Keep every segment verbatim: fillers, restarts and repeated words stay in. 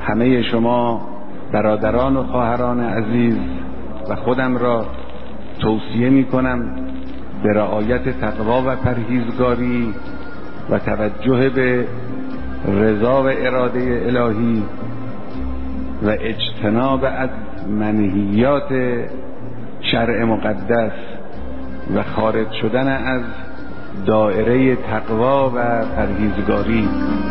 همه شما برادران و خواهران عزیز و خودم را توصیه می کنم به رعایت تقوا و پرهیزگاری و توجه به رضا و اراده الهی و اجتناب از منهیات شرع مقدس و خارج شدن از دایره تقوا و پرهیزگاری.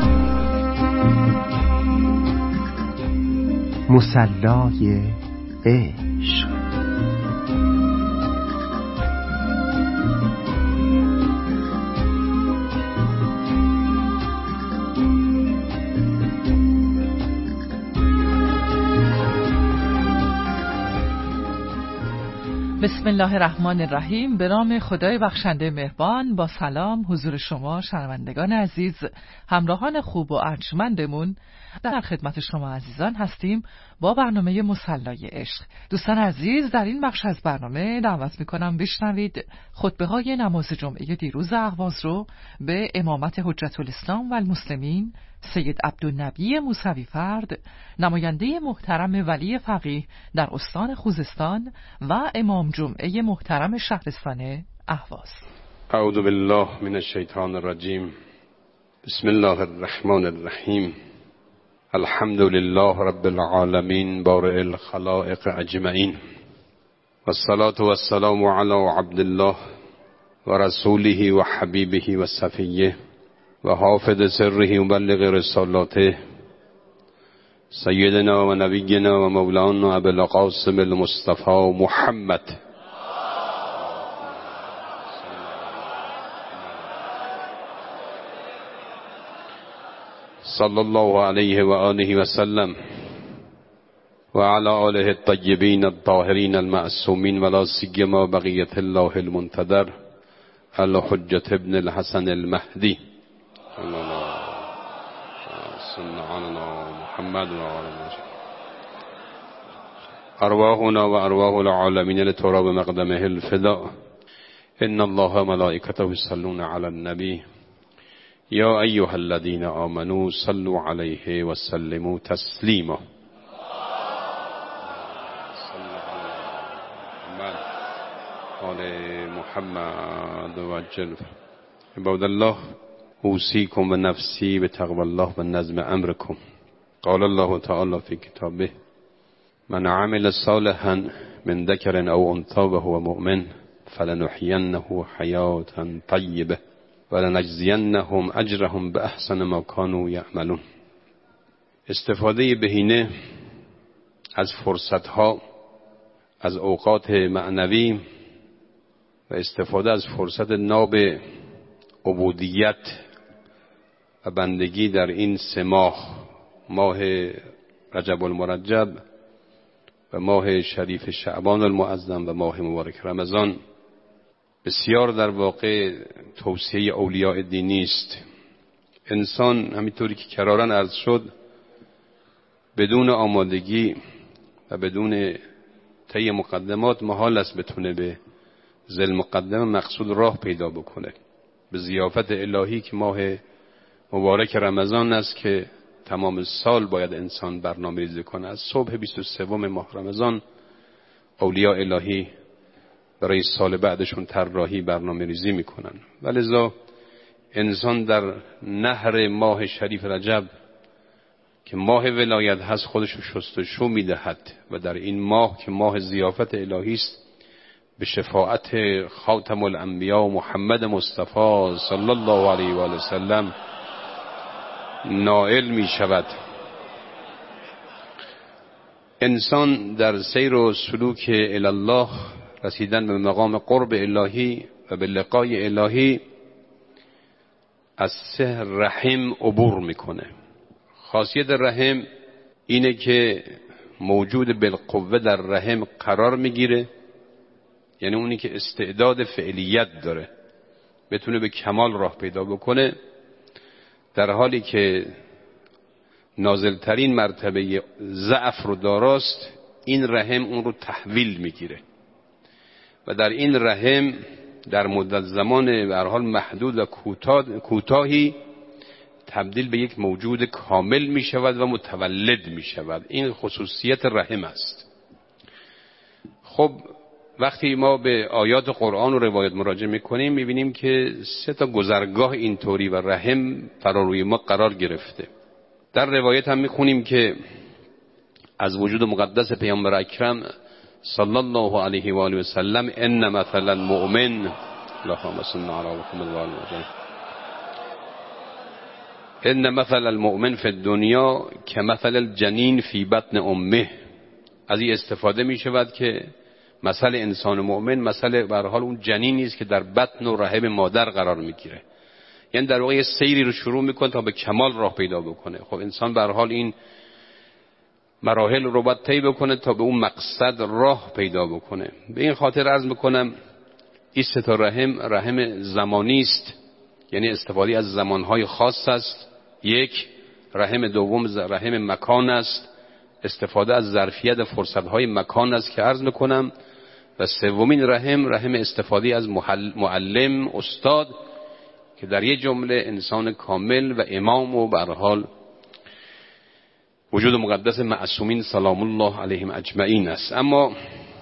مصلای عشق. بسم الله الرحمن الرحیم. به نام خدای بخشنده مهربان. با سلام حضور شما شنوندگان عزیز، همراهان خوب و ارجمندمون، در خدمت شما عزیزان هستیم با برنامه مصلای عشق. دوستان عزیز، در این بخش از برنامه دعوت میکنم بشنوید خطبه های نماز جمعه دیروز اهواز رو به امامت حجت الاسلام و المسلمین سید عبدالنبی موسوی فرد، نماینده محترم ولی فقیه در استان خوزستان و امام جمعه محترم شهرستان اهواز. اعوذ بالله من الشیطان الرجیم. بسم الله الرحمن الرحیم. الحمد لله رب العالمین بارئ الخلائق اجمعین والصلاة والسلام علی عبد الله و رسوله و حبیبه و صفیه و حافظ سره و مبلغ رسالاته سیدنا و نبینا و مولانا ابی القاسم المصطفى محمد صلی الله علیه و آله و سلم و علی آله الطیبین الطاهرین المعصومین ولا سیما بقیة الله المنتظر الحجة ابن الحسن المهدی محمد ارواحنا و ارواح العالمین لتراب مقدمه الفداء. ان الله و ملائکته یصلون علی النبی یا ایها الذین آمنوا صلوا علیه و سلموا تسلیما. آل محمد و عجل. عباد الله، اوصیکم و نفسی به تقوی الله و نظم امرکم. قال الله تعالی فی کتابه: من عمل صالحا من ذکر او انثی وهو مؤمن فلنحینه حیاة طیبه ولنجزینهم اجرهم باحسن ما كانوا یعملون. استفاده بهینه از فرصتها، از اوقات معنوی و استفاده از فرصت ناب عبودیت و بندگی در این سه ماه، ماه رجب المرجب و ماه شریف شعبان المعظم و ماه مبارک رمضان، بسیار در واقع توصیه اولیاء دینی است. انسان همینطوری که کرارن عرض شد بدون آمادگی و بدون طی مقدمات محال است بتونه به ذل مقدم مقصود راه پیدا بکنه، به ضیافت الهی که ماه مبارک رمضان است که تمام سال باید انسان برنامه ریزی کنه. از صبح بیست و سوم ماه رمضان اولیاء الهی برای سال بعدشون طراحی برنامه ریزی میکنن، ولذا انسان در نهر ماه شریف رجب که ماه ولایت هست خودش رو شستشو میدهد و در این ماه که ماه ضیافت الهی است به شفاعت خاتم الانبیا محمد مصطفی صلی الله علیه و آله وسلم نائل می شود. انسان در سیر و سلوک الی الله، رسیدن به مقام قرب الهی و به لقای الهی، از سه رحم عبور میکنه. خاصیت رحم اینه که موجود بالقوه در رحم قرار میگیره، یعنی اونی که استعداد فعلیت داره بتونه به کمال راه پیدا بکنه، در حالی که نازلترین مرتبه ضعف رو داراست، این رحم اون رو تحویل میگیره و در این رحم در مدت زمان به هر حال محدود و کوتاهی تبدیل به یک موجود کامل می شود و متولد می شود. این خصوصیت رحم است. خب وقتی ما به آیات قرآن و روایت مراجعه می کنیم می بینیم که سه تا گذرگاه اینطوری و رحم فراروی ما قرار گرفته. در روایت هم می خونیم که از وجود مقدس پیامبر اکرم صلی الله علیه و آله و سلم ان مثل المؤمن اللهم صل علی محمد و آل محمد ان مثل المؤمن فی الدنیا کمثل الجنین فی بطن امه. از این استفاده می شود که مثل انسان مؤمن مثل به هر حال اون جنینی است که در بطن و رحم مادر قرار میگیره. یعنی در واقع سیری رو شروع میکنه تا به کمال راه پیدا بکنه. خب انسان به هر حال این مراحل رو باید طی بکنه تا به اون مقصد راه پیدا بکنه. به این خاطر عرض میکنم این سه تا رحم رحم زمانی است، یعنی استفاده از زمانهای خاص است. یک رحم دوم رحم مکان است، استفاده از ظرفیت فرصتهای مکان است که عرض میکنم. و سومین رحم رحم استفاده از معلم استاد که در یک جمله انسان کامل و امام و به هر حال وجود مقدس معصومین سلام الله علیهم اجمعین است. اما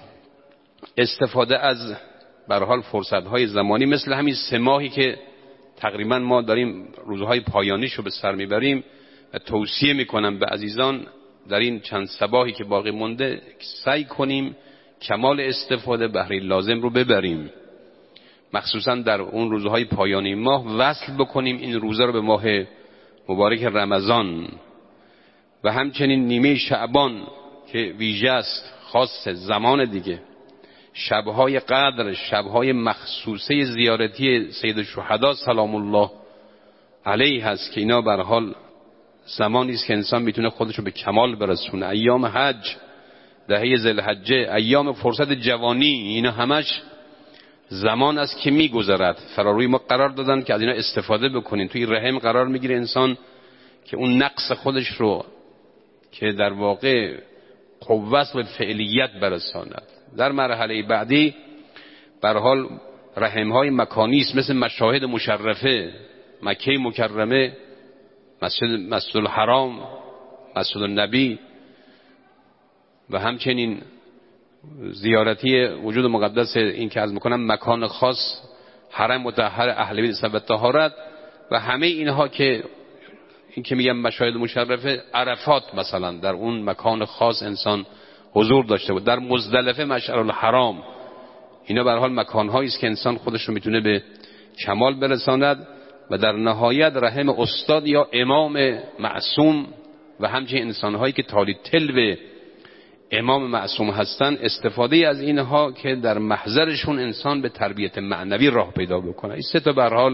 استفاده از به هر حال فرصتهای زمانی مثل همین سه ماهی که تقریبا ما داریم روزهای پایانیشو به سر میبریم و توصیه میکنم به عزیزان در این چند صباحی که باقی مونده سعی کنیم کمال استفاده بهره لازم رو ببریم، مخصوصا در اون روزهای پایانی ماه وصل بکنیم این روزه رو به ماه مبارک رمضان و همچنین نیمه شعبان که ویژه است خاص زمان دیگه، شبهای قدر، شبهای مخصوصه زیارتی سید الشهدا سلام الله علیه هست که اینا به هر حال زمانی است که انسان میتونه خودش رو به کمال برسونه. ایام حج، دهه ذوالحجه، ایام فرصت جوانی، اینا همش زمان است که میگذرد. فراروی ما قرار دادن که از اینا استفاده بکنین. توی رحم قرار میگیره انسان که اون نقص خودش رو که در واقع قوت و فعلیت برساند. در مرحله بعدی به هر حال رحم‌های مکانی است، مثل مشاهد مشرفه، مکه مکرمه، مسجد مسجد الحرام، مسجد النبی و همچنین زیارتی وجود مقدس این که عرض میکنم مکان خاص حرم مطهر اهل بیت و طهارت و همه اینها که این که میگم مشاهد مشرفه، عرفات مثلا در اون مکان خاص انسان حضور داشته بود، در مزدلفه مشعر الحرام، اینا به هر حال مکان‌هایی است که انسان خودش رو میتونه به کمال برساند. و در نهایت رحم استاد یا امام معصوم و همچنین انسان‌هایی که تالی تلو امام معصوم هستند، استفاده از اینها که در محضرشون انسان به تربیت معنوی راه پیدا بکنه. این سه تا به هر حال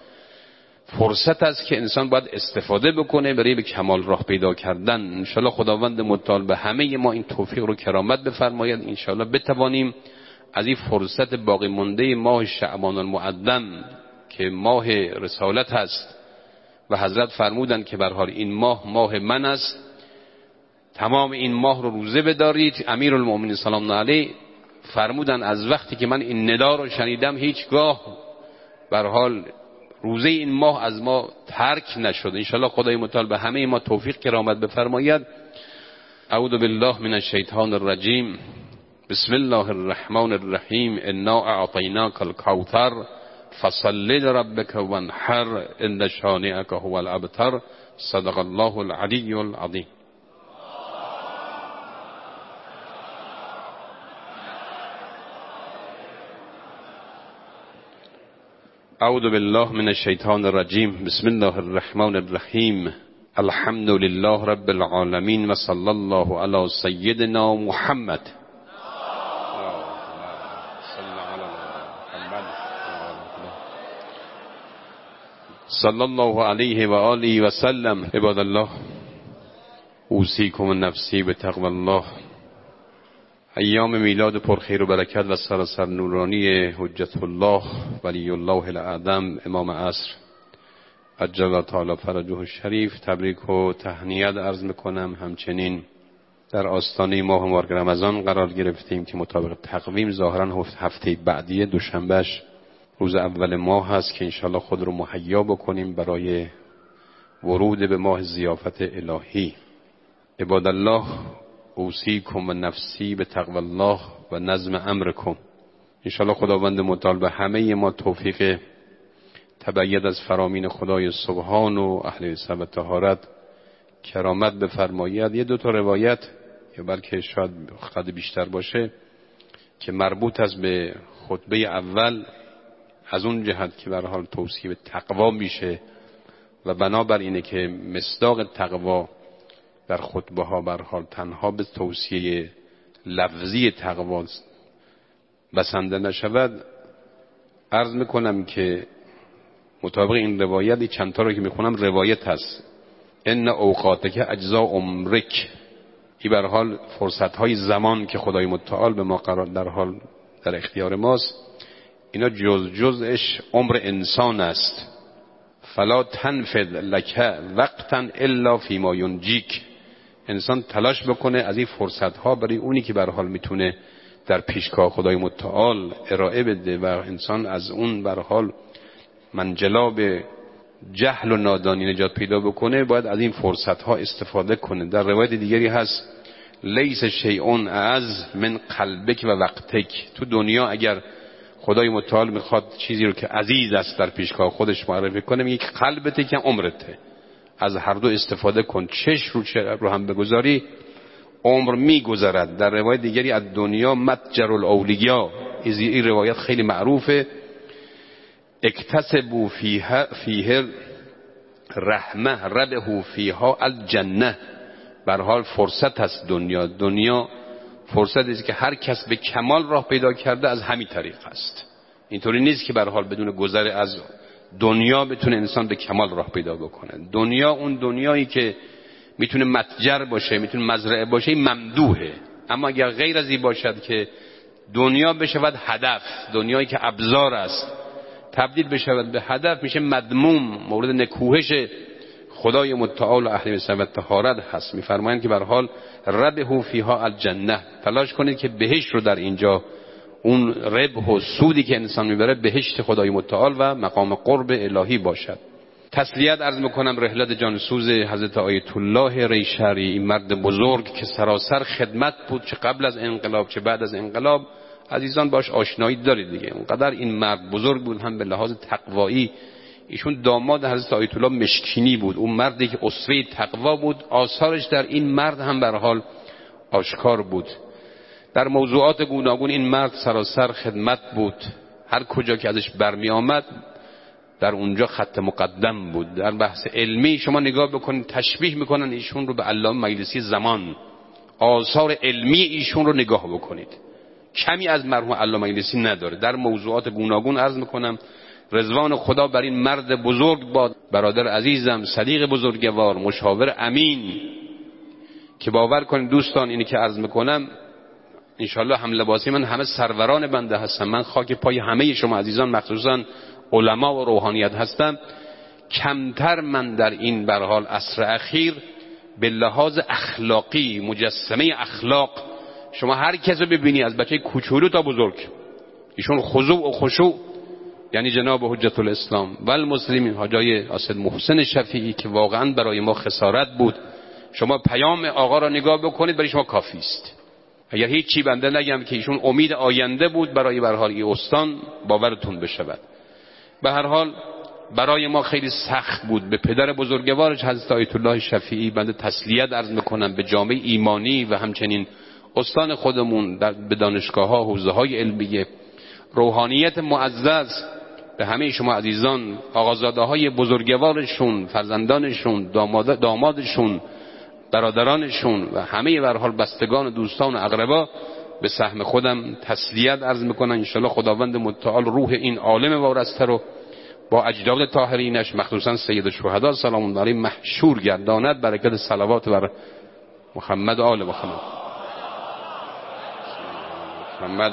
فرصت است که انسان باید استفاده بکنه برای به کمال راه پیدا کردن. انشالله خداوند متعال به همه ما این توفیق رو کرامت بفرماید. انشالله بتوانیم از این فرصت باقی مانده ماه شعبان المعظم که ماه رسالت هست و حضرت فرمودن که به هر حال این ماه ماه من است، تمام این ماه رو روزه بدارید. امیرالمومنین سلام الله علیه فرمودن از وقتی که من این ندا رو شنیدم هیچگاه به هر حال روزه این ماه از ما ترک نشد. انشالله خدای متعال به همه ما توفیق کرامت بفرماید. اعوذ بالله من الشیطان الرجیم. بسم الله الرحمن الرحیم. انا اعطیناک الکوثر فصل لربک وانحر ان شانئک هو الابتر. صدق الله العلی العظیم. اعوذ بالله من الشیطان الرجیم. بسم الله الرحمن الرحیم. الحمد لله رب العالمین و صلی الله علی سیدنا محمد. صلی الله علیه و آله و سلم. عباد الله اوصیکم نفسی به تقوی الله. ایام میلاد پرخیر و برکت و سراسر نورانی حجت الله ولی الله الاعظم امام عصر عجل تعالی فرجه الشریف تبریک و تهنیت عرض میکنم. همچنین در آستانه ماه مبارک رمضان قرار گرفتیم که مطابق تقویم ظاهرا هفته بعدی دوشنبهش روز اول ماه هست که انشالله خود رو مهیا بکنیم برای ورود به ماه ضیافت الهی. عباد الله، اوصیکم و نفسی به تقوی الله و نظم امرکم. انشاءالله خداوند متعال به همه ما توفیق تبعید از فرامین خدای سبحان و اهل عصمت و طهارت کرامت بفرماید. یه دو تا روایت یا بلکه شاید خود بیشتر باشه که مربوط است به خطبه اول، از اون جهت که به هر حال توصیه به تقوا میشه و بنابر اینه که مصداق تقوا در خطبه ها به هر حال تنها به توصیه لفظی تقوا بسنده نشود. عرض میکنم که مطابق این روایت چند تا رو که میخونم روایت هست. ان اوقاتک اجزا عمرک، این به هر حال فرصت های زمان که خدای متعال به ما قرار در حال در اختیار ماست، اینا جز جزش عمر انسان است. فلا تنفذ لک وقتا الا فیما ینجیک. انسان تلاش بکنه از این فرصت ها برای اونی که به هر حال میتونه در پیشگاه خدای متعال ارائه بده و انسان از اون به هر حال منجلا به جهل و نادانی نجات پیدا بکنه، باید از این فرصت ها استفاده کنه. در روایت دیگری هست لیس شیء اعز من قلبک و وقتک. تو دنیا اگر خدای متعال میخواد چیزی رو که عزیز است در پیشگاه خودش معرفی کنه، میگه قلبته که عمرته. از هر دو استفاده کن، چش رو چه رو هم بگذاری عمر میگذرد. در روایت دیگری از دنیا متجر الاولیا، این روایت خیلی معروفه. اکتسبوا فیها فیه رحمه ربحوا فیها الجنه. بر حال فرصت است دنیا. دنیا فرصت است که هر کس به کمال راه پیدا کرده از همین طریق است. اینطوری نیست که بر حال بدون گذر از دنیا بتونه انسان به کمال راه پیدا بکنه. دنیا اون دنیایی که میتونه متجر باشه، میتونه مزرعه باشه، این ممدوحه. اما اگر غیر از این باشد که دنیا بشود هدف، دنیایی که ابزار است تبدیل بشود به هدف، میشه مذموم، مورد نکوهش خدای متعال و اهل عصمت و طهارت هست. میفرمایند که به هر حال ربحوا فیها الجنه، تلاش کنید که بهشت رو در اینجا، اون ربح و سودی که انسان میبره بهشت خدای متعال و مقام قرب الهی باشد. تسلیت عرض میکنم رحلت جانسوز حضرت آیت الله ریشری، این مرد بزرگ که سراسر خدمت بود، چه قبل از انقلاب چه بعد از انقلاب. عزیزان باش آشنایی دارید دیگه. اونقدر این مرد بزرگ بود، هم به لحاظ تقوایی. ایشون داماد حضرت آیت الله مشکینی بود، اون مردی که اسوه تقوا بود. آثارش در این مرد هم به هر حال آشکار بود. در موضوعات گوناگون این مرد سراسر خدمت بود. هر کجا که ازش برمی آمد در اونجا خط مقدم بود. در بحث علمی شما نگاه بکنید، تشبیه میکنن ایشون رو به علامه مجلسی زمان. آثار علمی ایشون رو نگاه بکنید، کمی از مرحوم علامه مجلسی نداره. در موضوعات گوناگون عرض میکنم رضوان خدا بر این مرد بزرگ باد. برادر عزیزم، صدیق بزرگوار، مشاور امین، که باور کنید دوستان اینی که عرض میکنم انشالله هم لباسی من همه سروران بنده هستم. من خاک پای همه شما عزیزان مخصوصا علما و روحانیت هستم. کمتر من در این به هر حال عصر اخیر به لحاظ اخلاقی، مجسمه اخلاق، شما هر کس رو ببینی از بچه کوچولو تا بزرگ، ایشون خضوع و خشوع، یعنی جناب حجت الاسلام و المسلمین حاجی اسد محسن شفیعی که واقعا برای ما خسارت بود. شما پیام آقا را نگاه بکنید، برای شما کافی است. اگر هیچ چی بنده نگم که ایشون امید آینده بود برای به هر حال این استان، باورتون بشود. به هر حال برای ما خیلی سخت بود. به پدر بزرگوارش حضرت آیت الله شفیعی بنده تسلیت عرض میکنم، به جامعه ایمانی و همچنین استان خودمون در به دانشگاه ها، حوزه های علمیه، روحانیت معزز، به همه شما عزیزان، آقازاده های بزرگوارشون، فرزندانشون، داماد دامادشون، برادرانشون و همه به هر حال بستگان و دوستان و اقربا، به سهم خودم تسلیت عرض میکنم. انشالله خداوند متعال روح این عالم وارسته رو با اجداد طاهرینش، مخصوصا سید الشهدا سلام الله علیه، محشور گرداند. برکت صلوات بر محمد و آل محمد. محمد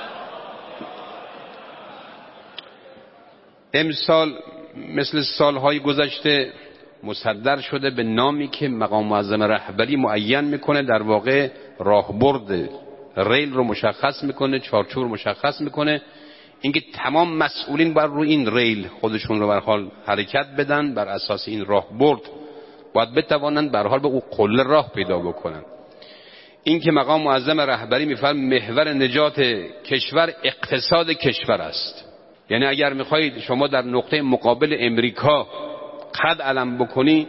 امسال مثل سالهای گذشته مصدر شده به نامی که مقام معظم رهبری معین میکنه، در واقع راهبرد ریل رو مشخص میکنه، چارچوب مشخص میکنه، اینکه تمام مسئولین بر روی این ریل خودشون رو بر حال حرکت بدن، بر اساس این راهبرد باید بتوانند به هر حال به او قله راه پیدا بکنند. این که مقام معظم رهبری میفرماید محور نجات کشور اقتصاد کشور است. یعنی اگر میخواهید شما در نقطه مقابل امریکا قد علم بکنی،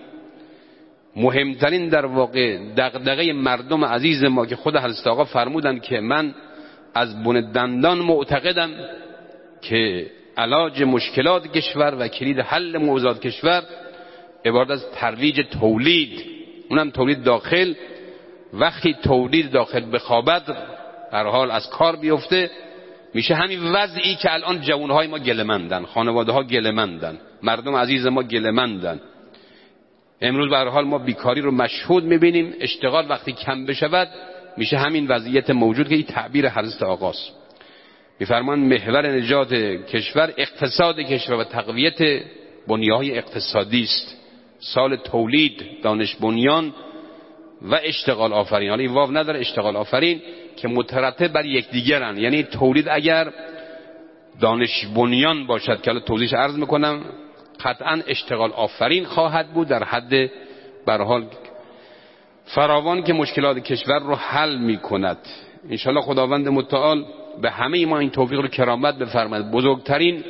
مهمترین در واقع دغدغه مردم عزیز ما که خود حضرت آقا فرمودند که من از بن دندان معتقدم که علاج مشکلات کشور و کلید حل موضوعات کشور عبارت از ترویج تولید، اونم تولید داخل. وقتی تولید داخل بخوابد، در حال از کار بیفته، میشه همین وضعی که الان جوانهای ما گله‌مندن، خانواده ها گله‌مندن، مردم عزیز ما گله‌مندن. امروز به هر حال ما بیکاری رو مشهود میبینیم. اشتغال وقتی کم بشود میشه همین وضعیت موجود که این تعبیر حضرت آقاست. میفرمان محور نجات کشور اقتصاد کشور و تقویت بنیه‌های اقتصادی است. سال تولید، دانش بنیان و اشتغال آفرین. حالا این واو نداره، اشتغال آفرین که مترتب بر یکدیگرن. یعنی تولید اگر دانش بنیان باشد که الان توضیحش عرض میکنم، قطعا اشتغال آفرین خواهد بود در حد به هر حال فراوان که مشکلات کشور رو حل میکند. انشالله خداوند متعال به همه ما این توفیق رو کرامت بفرماید. بزرگترین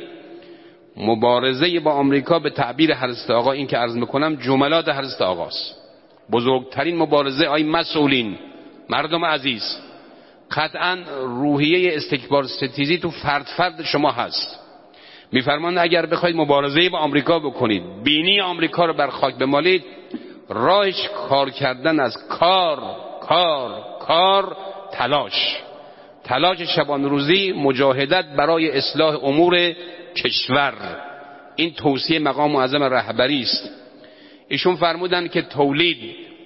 مبارزه با آمریکا به تعبیر حضرت آقا، این که عرض میکنم جملات حضرت آقاست، بزرگترین مبارزه آی مسئولین، مردم عزیز، قطعا روحیه استکبار ستیزی تو فرد فرد شما هست. میفرماند اگر بخواید مبارزه با آمریکا بکنید، بینی آمریکا رو بر خاک بمالید، راهش کار کردن از کار کار کار تلاش تلاش شبان روزی، مجاهدت برای اصلاح امور کشور. این توصیه مقام معظم رهبری است. ایشون فرمودن که تولید،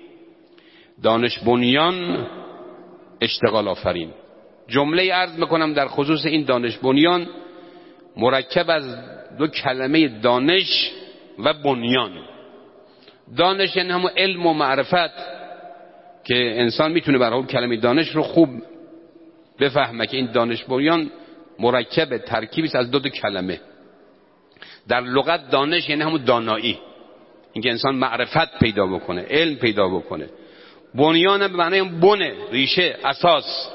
دانش بنیان، اشتغال آفرین. جمله عرض میکنم در خصوص این دانش بنیان مرکب از دو کلمه دانش و بنیان. دانش یعنی همون علم و معرفت که انسان میتونه به هر حال کلمه دانش رو خوب بفهمه که این دانش بنیان مرکب ترکیبی است از دو دو کلمه. در لغت دانش یعنی همون دانایی، اینکه انسان معرفت پیدا بکنه، علم پیدا بکنه. بنیان به معنی بنه، ریشه، اساس،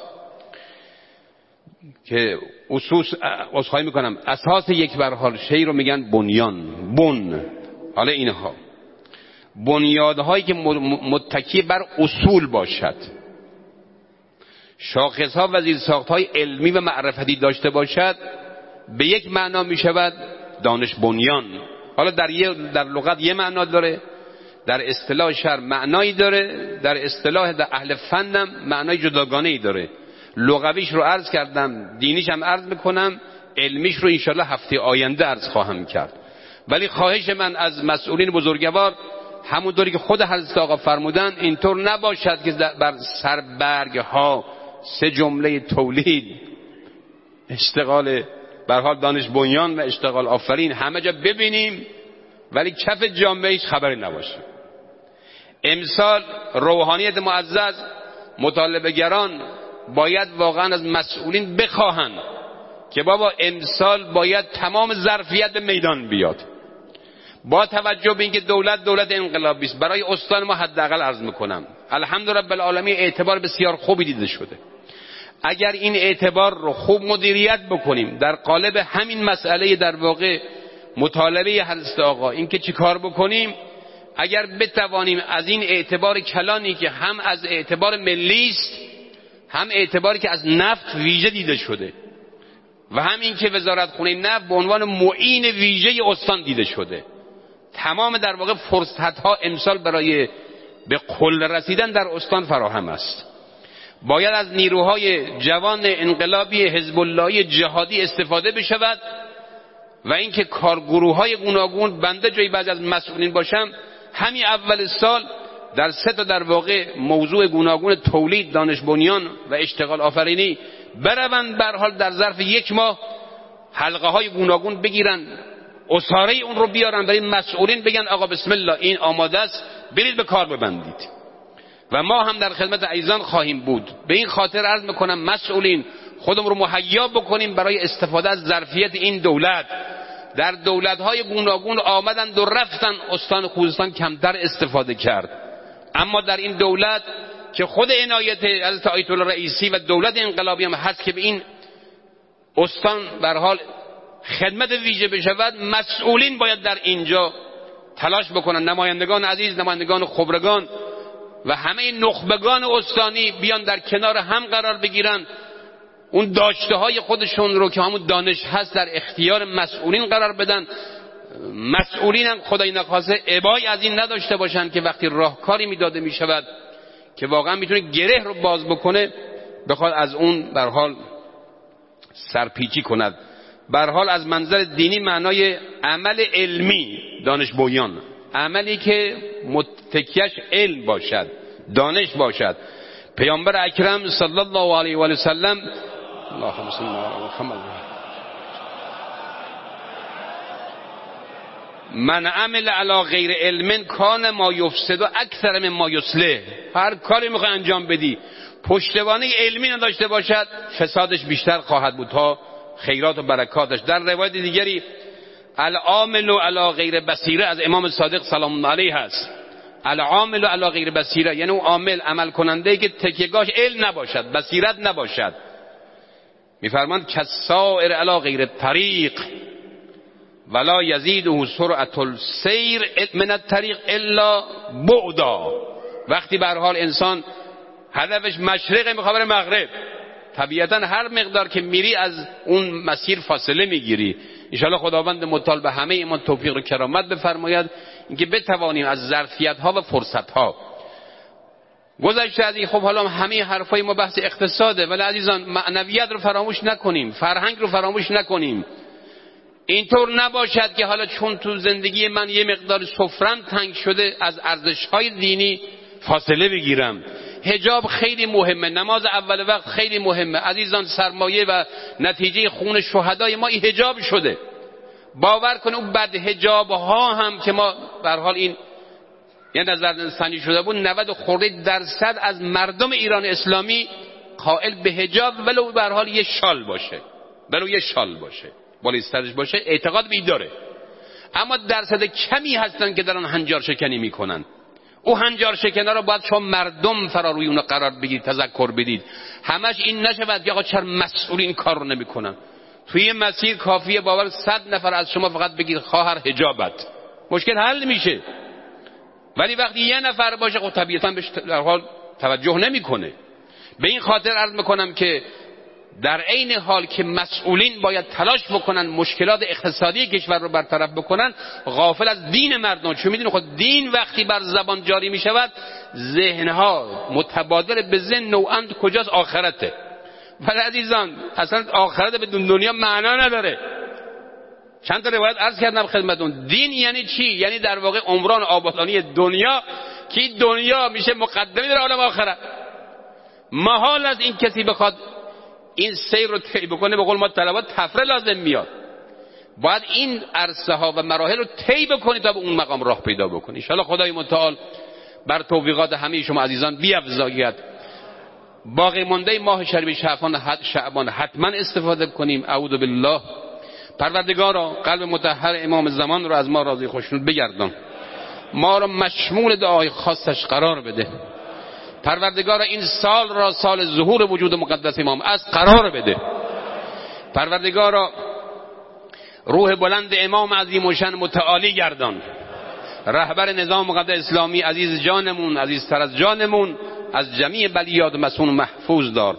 که اساس اسخای میکنم اساس یک به هر حال شی رو میگن بنیان، بن. حالا اینها بنیادهایی که متکی بر اصول باشد، شاخصها و زیرساختهای علمی و معرفتی داشته باشد، به یک معنا میشود دانش بنیان. حالا در یه در لغت یه معنا داره، در اصطلاح شرع معنایی داره، در اصطلاح در اهل فنم معنای جداگانه‌ای داره. لغویش رو عرض کردم، دینیش هم عرض میکنم، علمیش رو انشالله هفته آینده عرض خواهم کرد. ولی خواهش من از مسئولین بزرگوار، همونطوری که خود حضرت آقا فرمودن، اینطور نباشد که بر سربرگ ها سه جمله تولید، اشتغال به هر حال دانش بنیان و اشتغال آفرین همه جا ببینیم ولی کف جامعهش خبری نباشه. امسال روحانیت معزز، مطالبه گران باید واقعا از مسئولین بخواهند که بابا امسال باید تمام ظرفیت به میدان بیاد. با توجه به اینکه دولت دولت انقلابی است، برای استان ما حداقل عرض میکنم الحمدلله رب العالمین اعتبار بسیار خوبی دیده شده. اگر این اعتبار رو خوب مدیریت بکنیم در قالب همین مسئله در واقع مطالبه حضرت آقا، این که چی کار بکنیم، اگر بتوانیم از این اعتبار کلانی که هم از اعتبار ملی است، هم اعتباری که از نفت ویژه دیده شده و هم این که وزارت خونه نفت به عنوان معین ویژه استان دیده شده، تمام در واقع فرصت ها امسال برای به قله رسیدن در استان فراهم است. باید از نیروهای جوان انقلابی حزب اللهی جهادی استفاده بشود و اینکه کارگروه های گوناگون، بنده جای بعضی از مسئولین باشم، همین اول سال در سه تا در واقع موضوع گوناگون تولید، دانش بنیان و اشتغال آفرینی بروند، به هر حال در ظرف یک ماه حلقه های گوناگون بگیرن، اساره اون رو بیارن برای مسئولین، بگن آقا بسم الله این آماده است، برید به کار ببندید. و ما هم در خدمت عزیزان خواهیم بود. به این خاطر عرض میکنم مسئولین خودمون رو مهیا بکنیم برای استفاده از ظرفیت این دولت. در دولت‌های گوناگون آمدند و رفتن، استان خوزستان کمتر استفاده کرد. اما در این دولت که خود عنایت حضرت آیت الله رئیسی و دولت انقلابی هم هست که به این استان به هر حال خدمت ویژه بشود، مسئولین باید در اینجا تلاش بکنن، نمایندگان عزیز، نمایندگان خبرگان و همه نخبگان استانی بیان در کنار هم قرار بگیرن، اون داشته های خودشون رو که همون دانش هست در اختیار مسئولین قرار بدن. مسئولین هم خدای نخواسته ابایی از این نداشته باشن که وقتی راهکاری میداده میشود که واقعا میتونه گره رو باز بکنه، بخواد از اون به هر حال سرپیچی کند. به هر حال از منظر دینی معنای عمل علمی، دانش بویان، عملی که متکیش علم باشد، دانش باشد. پیامبر اکرم صلی الله علیه و آله و سلم اللهم صل علی محمد من عمل علی غیر علم کان ما یفسد و اکثر من ما یصلح. هر کاری میخوای انجام بدی پشتوانه علمی نداشته باشد، فسادش بیشتر خواهد بود تا خیرات و برکاتش. در روایت دیگری العامل علی غیر بصیره از امام صادق سلام الله علیه هست. العامل علی غیر بصیره یعنی اون عامل، عمل کننده که تکیه‌گاهش علم نباشد، بصیرت نباشد. میفرماند کسائر علی غیر طریق ولا یزیده سرعت السیر من الطریق الا بعدا. وقتی به هر حال انسان هدفش مشرق میخواد بره مغرب، طبیعتا هر مقدار که میری از اون مسیر فاصله میگیری. انشاءالله خداوند متعال به همه ایمان توفیق و کرامت بفرماید اینکه بتوانیم از ظرفیت ها و فرصت ها گذشته از این. خب حالا همه حرفای ما بحث اقتصاده، ولی عزیزان معنویت رو فراموش نکنیم، فرهنگ رو فراموش نکنیم. اینطور نباشد که حالا چون تو زندگی من یه مقدار سفرم تنگ شده از ارزش‌های دینی فاصله بگیرم. حجاب خیلی مهمه، نماز اول وقت خیلی مهمه عزیزان. سرمایه و نتیجه خون شهدای ما این حجاب شده. باور کنید اون بد حجاب ها هم که ما به هر حال این یه نظر سنجی شده بود، نود خورده درصد از مردم ایران اسلامی قائل به حجاب ولو به هر حال یه شال باشه، ولو یه شال باشه، بالای سرش باشه، اعتقاد به این داره. اما درصد کمی هستن که دارن هنجار شکنی میکنن. او هنجار شکنی رو باید شما مردم فرا روی اون قرار بگیرید، تذکر بدید. همش این نشود که آقا چرا مسئولین کار رو نمیکنن. توی مسیر کافیه باور صد نفر از شما فقط بگید خواهر حجابت، مشکل حل میشه. ولی وقتی یه نفر باشه خب طبیعتا بهش در حال توجه نمیکنه. به این خاطر عرض میکنم که در عین حال که مسئولین باید تلاش بکنن مشکلات اقتصادی کشور رو برطرف بکنن، غافل از دین مردم. چون میدونید خود دین وقتی بر زبان جاری میشود ذهنها متبادر به ذهن نوعاً کجاست؟ آخرته. ولی عزیزان اصلا آخرت بدون دنیا معنا نداره. چند تا روایت عرض کردم خدمتتون. دین یعنی چی؟ یعنی در واقع عمران آبادانی دنیا که دنیا میشه مقدمی در عالم آخرت. محال از این کسی بخواد این سیر رو طی بکنه. به قول ما طلبات تفره لازم میاد. باید این عرصه ها و مراحل رو طی بکنی تا به اون مقام راه پیدا بکنی. ان شاء الله خدای متعال بر توفیقات همه شما عزیزان بیفزاید. باقی مانده ماه شریف شعبان شعبان حتما استفاده کنیم. اعوذ بالله. پروردگارا قلب مطهر امام زمان رو از ما راضی خوشنود بگردان، ما رو مشمول دعای خاصش قرار بده. پروردگارا این سال را سال ظهور وجود مقدس امام از قرار بده. پروردگارا روح بلند امام عظیم و شأن متعالی گردان. رهبر نظام مقدس اسلامی عزیز جانمون، عزیزتر از جانمون، از جمیع بلیات مسون محفوظ دار.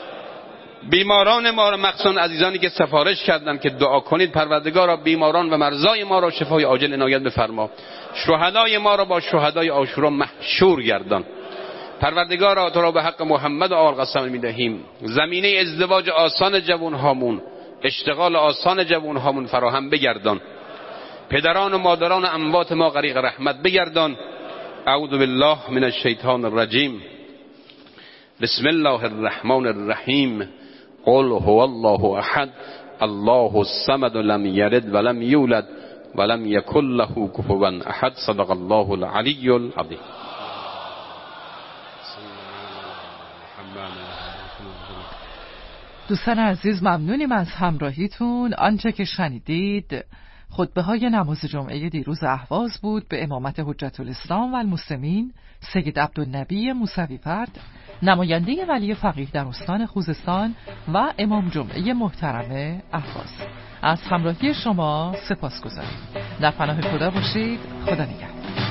بیماران ما را مخصوصا عزیزانی که سفارش کردند که دعا کنید، پروردگارا بیماران و مرضای ما را شفای عاجل عنایت بفرما. شهدای ما را با شهدای عاشورا محشور گردان. پروردگارا تو را به حق محمد و آل قسم میدهیم زمینه ازدواج آسان جوان هامون، اشتغال آسان جوان هامون فراهم بگردان. پدران و مادران و اموات ما غریق رحمت بگردان. اعوذ بالله من الشیطان الرجیم. بسم الله الرحمن الرحیم. قل هو الله احد الله الصمد لم یلد ولم یولد ولم یکن له کفوا احد. صدق الله العلی العظیم. دوستان عزیز ممنونیم از همراهیتون. آنچه که شنیدید خطبه های نماز جمعه دیروز اهواز بود به امامت حجت الاسلام و المسلمین سید عبدالنبی موسوی فرد، نماینده ولی فقیه در استان خوزستان و امام جمعه محترم اهواز. از همراهی شما سپاسگزارم. در پناه خدا باشید. خدا نگهدار.